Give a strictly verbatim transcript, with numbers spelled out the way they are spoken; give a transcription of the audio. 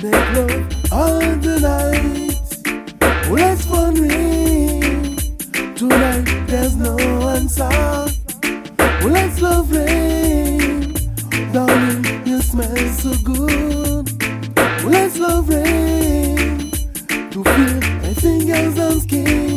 make love all the night. Oh, let's fun ring. Tonight there's no answer. Oh, let's love ring. Darling, you smell so good. Oh, let's love ring. To feel my fingers on skin.